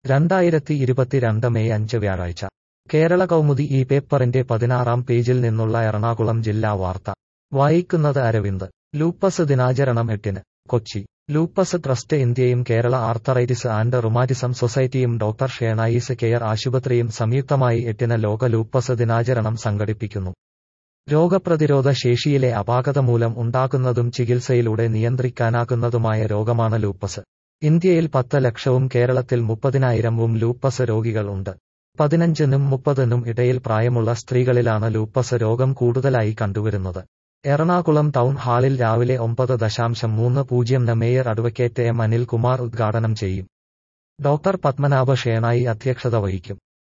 2022 May 5 വ്യാഴാഴ്ച കേരള കൗമുദി ഈ പേപ്പറിന്റെ 16-ാം പേജിൽ നിന്നുള്ള എറണാകുളം ജില്ലാ വാർത്ത വായിക്കുന്നത് അരവിന്ദ്. ലൂപ്പസ് ദിനാചരണം 8-ന് കൊച്ചി. ലൂപ്പസ് ട്രസ്റ്റ് ഇന്ത്യയും കേരള ആർത്തറൈറ്റിസ് ആൻഡ് റുമാറ്റിസം സൊസൈറ്റിയും ഡോക്ടർ ഷേണായിസ് കെയർ ആശുപത്രിയും സംയുക്തമായി 8-ന് ലോക ലൂപ്പസ് ദിനാചരണം സംഘടിപ്പിക്കുന്നു. രോഗപ്രതിരോധ ശേഷിയിലെ അപാകത മൂലം ഉണ്ടാകുന്നതും ചികിത്സയിലൂടെ നിയന്ത്രിക്കാനാകുന്നതുമായ രോഗമാണ് ലൂപ്പസ്. ഇന്ത്യയിൽ 10 ലക്ഷവും കേരളത്തിൽ 30,000-വും ലൂപ്പസ് രോഗികൾ ഉണ്ട്. 15-നും 30-നും ഇടയിൽ പ്രായമുള്ള സ്ത്രീകളിലാണ് ലൂപ്പസ് രോഗം കൂടുതലായി കണ്ടുവരുന്നത്. എറണാകുളം ടൗൺ ഹാളിൽ രാവിലെ 9:30-ന് മേയർ അഡ്വക്കേറ്റ് എം. അനിൽകുമാർ ഉദ്ഘാടനം ചെയ്യും. ഡോക്ടർ പത്മനാഭ ഷേണായി അധ്യക്ഷത വഹിക്കും.